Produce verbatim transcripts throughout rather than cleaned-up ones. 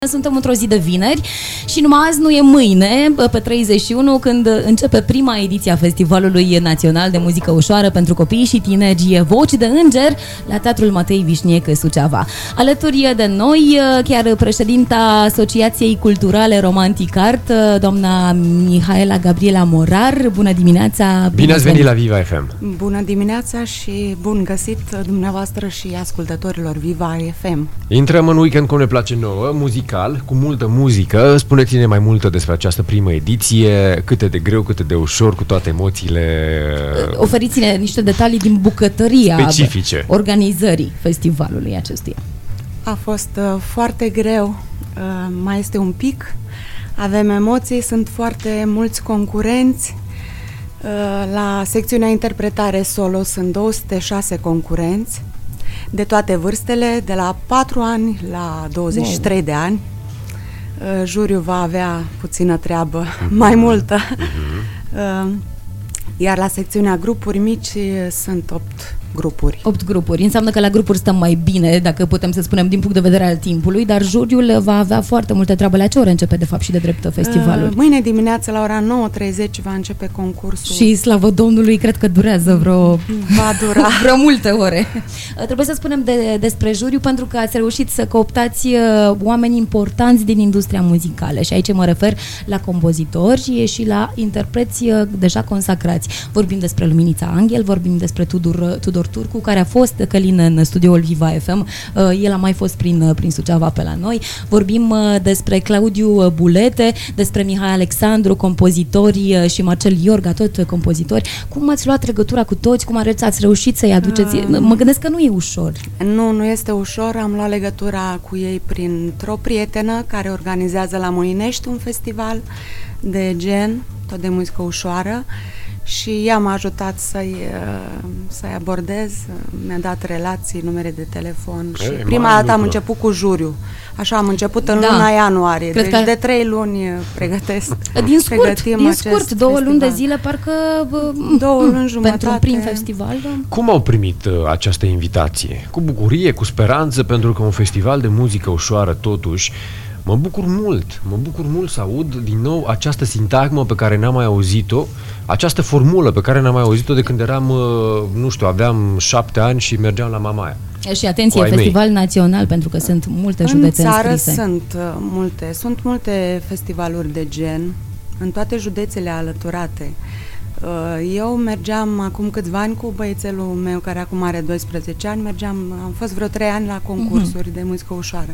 Suntem într-o zi de vineri și numai azi nu e mâine, pe treizeci și unu, când începe prima ediție a Festivalului Național de Muzică Ușoară pentru Copii și Tineri Voci de Înger la Teatrul Matei Vișniec Suceava. Alături de noi, chiar președinta Asociației Culturale Romantic Art, doamna Mihaela Gabriela Morar. Bună dimineața! Bine ați venit la Viva F M! Bună dimineața și bun găsit dumneavoastră și ascultătorilor Viva F M! Intrăm în weekend cum ne place nouă, muzic cu multă muzică. Spuneți-ne mai multe despre această primă ediție, cât de greu, cât de ușor, cu toate emoțiile. Oferiți-ne niște detalii din bucătăria specifice organizării festivalului acestuia. A fost uh, foarte greu, uh, mai este un pic, avem emoții, sunt foarte mulți concurenți. Uh, la secțiunea interpretare solo sunt două sute șase concurenți de toate vârstele, de la patru ani la douăzeci și trei wow. de ani. Uh, juriul va avea puțină treabă, uh-huh. mai multă. Uh-huh. Uh, iar la secțiunea grupuri mici sunt opt grupuri. opt grupuri. Înseamnă că la grupuri stăm mai bine, dacă putem să spunem, din punct de vedere al timpului, dar juriul va avea foarte multe treabă. La ce ore începe, de fapt, și de drept festivalul? Uh, mâine dimineață, la ora nouă și treizeci, va începe concursul. Și, slavă Domnului, cred că durează vreo... Va dura. vreo multe ore. Uh, trebuie să spunem de, despre juriu, pentru că ați reușit să cooptați uh, oameni importanți din industria muzicală. Și aici mă refer la compozitori și la interpreți uh, deja consacrați. Vorbim despre Luminița Anghel, vorbim despre Tudor, Tudor Turcu, care a fost Călin în studioul Viva F M. El a mai fost prin, prin Suceava pe la noi. Vorbim despre Claudiu Bulete, despre Mihai Alexandru, compozitori, și Marcel Iorga, tot compozitori. Cum ați luat legătura cu toți? Cum ați reușit să-i aduceți? Uh, mă gândesc că nu e ușor. Nu, nu este ușor. Am luat legătura cu ei printr-o prietenă care organizează la Moinești un festival de gen, tot de muzică ușoară. Și ea m-a ajutat să-i, să-i abordez, mi-a dat relații, numere de telefon. E, și prima dată lucru. Am început cu juriu. Așa am început în da. luna ianuarie. Cred deci că... de trei luni pregătesc. Din scurt, din scurt două festival. luni de zile, parcă două luni jumătate. Pentru un prim festival. Da? Cum au primit uh, această invitație? Cu bucurie, cu speranță, pentru că un festival de muzică ușoară, totuși, mă bucur mult, mă bucur mult să aud din nou această sintagmă pe care n-am mai auzit-o, această formulă pe care n-am mai auzit-o de când eram, nu știu, aveam șapte ani și mergeam la Mamaia. Și atenție, festival mei. național, pentru că sunt multe județe în țară înscrise. sunt uh, multe, sunt multe festivaluri de gen, în toate județele alăturate. Uh, eu mergeam acum câțiva ani cu băiețelul meu, care acum are doisprezece ani, mergeam, am fost vreo trei ani la concursuri uh-huh. de muzică ușoară.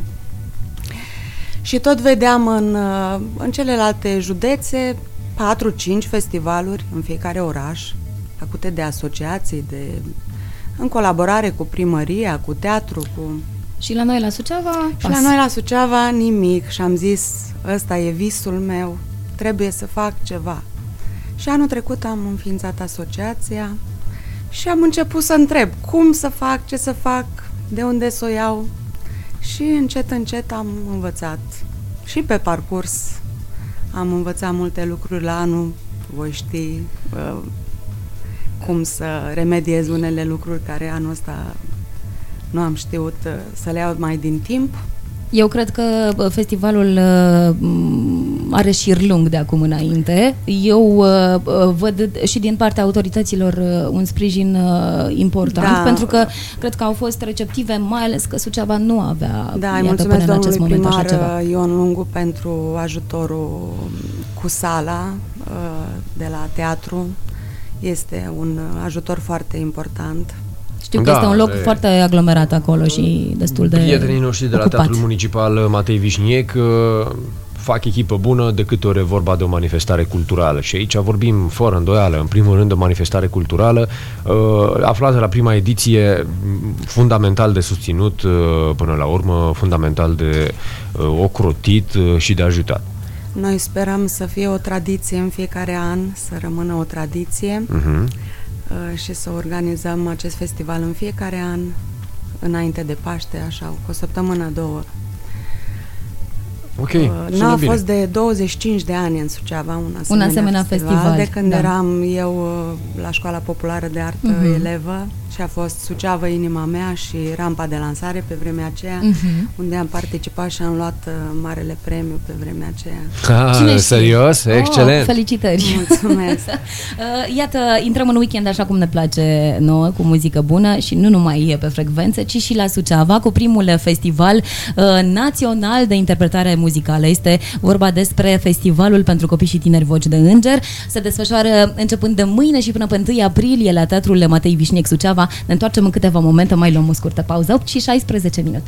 Și tot vedeam în, în celelalte județe patru cinci festivaluri în fiecare oraș, făcute de asociații, de, în colaborare cu primăria, cu teatru. Cu... Și la noi la Suceava? Și la noi la Suceava nimic. Și am zis, ăsta e visul meu, trebuie să fac ceva. Și anul trecut am înființat asociația și am început să întreb cum să fac, ce să fac, de unde să o iau. Și încet, încet am învățat. Și pe parcurs am învățat multe lucruri. La anul voi ști uh, cum să remediez unele lucruri care anul ăsta nu am știut uh, să le iau mai din timp. Eu cred că festivalul uh, are șir lung de acum înainte. Eu uh, văd și din partea autorităților uh, un sprijin uh, important, da. pentru că cred că au fost receptive, mai ales că Suceava nu avea, da, iată, mulțumesc până în acest moment primar așa ceva. Ion Lungu pentru ajutorul cu sala uh, de la teatru. Este un ajutor foarte important. Știu că da, este un loc e, foarte aglomerat acolo și destul de prietenii noștri de la ocupat. Teatrul Municipal Matei Vișniec fac echipă bună de câte ori e vorba de o manifestare culturală. Și aici vorbim fără îndoială, în primul rând, de o manifestare culturală aflată la prima ediție, fundamental de susținut până la urmă, fundamental de ocrotit și de ajutat. Noi sperăm să fie o tradiție în fiecare an, să rămână o tradiție. Uh-huh. Și să organizăm acest festival în fiecare an, înainte de Paște, așa, cu o săptămână, două. Ok, uh, n-a fost de douăzeci și cinci de ani în Suceava un asemenea, un asemenea festival, festival, de când da. eram eu la Școala Populară de Artă uh-huh. elevă și a fost Suceavă, inima mea și rampa de lansare pe vremea aceea, uh-huh. unde am participat și am luat uh, marele premiu pe vremea aceea. Ah, serios? Excelent! Oh, felicitări! Mulțumesc! Iată, intrăm în weekend așa cum ne place nouă, cu muzică bună și nu numai pe frecvențe, ci și la Suceava, cu primul festival uh, național de interpretare muzicală. Este vorba despre Festivalul pentru Copii și Tineri Voci de Înger. Se desfășoară începând de mâine și până pe întâi aprilie la Teatrul Matei Vișniec Suceava. Ne întoarcem în câteva momente, mai luăm o scurtă pauză, opt și șaisprezece minute.